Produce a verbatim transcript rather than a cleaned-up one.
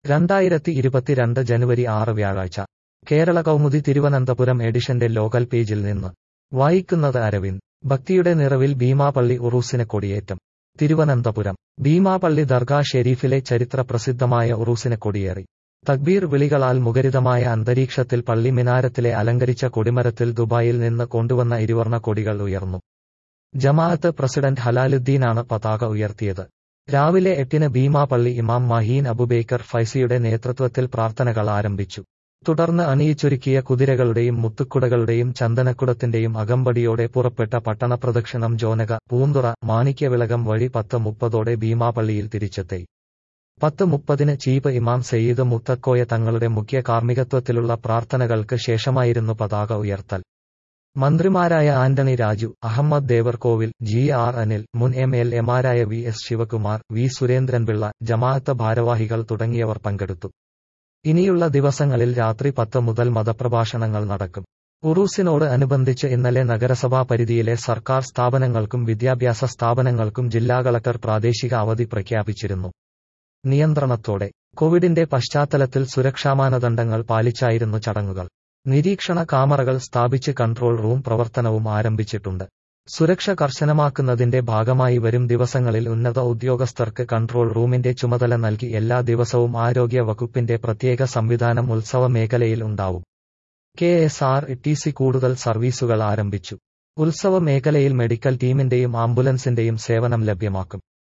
രണ്ടായിരത്തി ഇരുപത്തിരണ്ട് ജനുവരി ആറ് വ്യാഴാഴ്ച കേരള കൗമുദി തിരുവനന്തപുരം എഡിഷന്റെ ലോക്കൽ പേജിൽ നിന്ന് വായിക്കുന്നത് അരവിന്ദ്. ഭക്തിയുടെ നിറവിൽ ഭീമാപള്ളി ഉറൂസിന് കൊടിയേറ്റം. തിരുവനന്തപുരം ഭീമാപള്ളി ദർഗാ ഷെരീഫിലെ ചരിത്ര പ്രസിദ്ധമായ ഉറൂസിന് കൊടിയേറി. തക്ബീർ വിളികളാൽ മുഖരിതമായ അന്തരീക്ഷത്തിൽ പള്ളി മിനാരത്തിലെ അലങ്കരിച്ച കൊടിമരത്തിൽ ദുബായിൽ നിന്ന് കൊണ്ടുവന്ന ഇരുവർണ്ണ കൊടികൾ ഉയർന്നു. ജമാഅത്ത് പ്രസിഡന്റ് ഹലാലുദ്ദീനാണ് പതാക ഉയർത്തിയത്. രാവിലെ എട്ടിന് ഭീമാപള്ളി ഇമാം മഹീൻ അബുബേക്കർ ഫൈസിയുടെ നേതൃത്വത്തിൽ പ്രാർത്ഥനകൾ ആരംഭിച്ചു. തുടർന്ന് അണിയിച്ചൊരുക്കിയ കുതിരകളുടെയും മുത്തുക്കുടകളുടെയും ചന്ദനക്കുടത്തിന്റെയും അകമ്പടിയോടെ പുറപ്പെട്ട പട്ടണപ്രദക്ഷിണം ജോനക, പൂന്തുറ, മാണിക്യവിളകം വഴി പത്ത് മുപ്പതോടെ ഭീമാപള്ളിയിൽ തിരിച്ചെത്തി. പത്ത് മുപ്പതിന് ചീഫ് ഇമാം സയ്യിദ് മുത്തക്കോയ തങ്ങളുടെ മുഖ്യ കാർമ്മികത്വത്തിലുള്ള പ്രാർത്ഥനകൾക്ക് ശേഷമായിരുന്നു പതാക ഉയർത്തൽ. മന്ത്രിമാരായ ആന്റണി രാജു, അഹമ്മദ് ദേവർകോവിൽ, ജി ആർ അനിൽ, മുൻ എം എൽ എമാരായ V S Sivakumar, V Surendran Pillai, ജമാഅത്ത് ഭാരവാഹികൾ തുടങ്ങിയവർ പങ്കെടുത്തു. ഇനിയുള്ള ദിവസങ്ങളിൽ രാത്രി പത്ത് മുതൽ മതപ്രഭാഷണങ്ങൾ നടക്കും. ഉറൂസിനോട് അനുബന്ധിച്ച് ഇന്നലെ നഗരസഭാ പരിധിയിലെ സർക്കാർ സ്ഥാപനങ്ങൾക്കും വിദ്യാഭ്യാസ സ്ഥാപനങ്ങൾക്കും ജില്ലാ കളക്ടർ പ്രാദേശിക അവധി പ്രഖ്യാപിച്ചിരുന്നു. നിയന്ത്രണത്തോടെ കോവിഡിന്റെ പശ്ചാത്തലത്തിൽ സുരക്ഷാമാനദണ്ഡങ്ങൾ പാലിച്ചായിരുന്നു ചടങ്ങുകൾ. നിരീക്ഷണ കാമറകൾ സ്ഥാപിച്ച് കൺട്രോൾ റൂം പ്രവർത്തനവും ആരംഭിച്ചിട്ടുണ്ട്. സുരക്ഷ കർശനമാക്കുന്നതിന്റെ ഭാഗമായി വരും ദിവസങ്ങളിൽ ഉന്നത ഉദ്യോഗസ്ഥർക്ക് കൺട്രോൾ റൂമിന്റെ ചുമതല നൽകി എല്ലാ ദിവസവും ആരോഗ്യ വകുപ്പിന്റെ പ്രത്യേക സംവിധാനം ഉത്സവ മേഖലയിൽ ഉണ്ടാവും. K S R T C കൂടുതൽ സർവീസുകൾ ആരംഭിച്ചു. ഉത്സവ മേഖലയിൽ മെഡിക്കൽ ടീമിന്റെയും ആംബുലൻസിന്റെയും സേവനം ലഭ്യമാക്കും.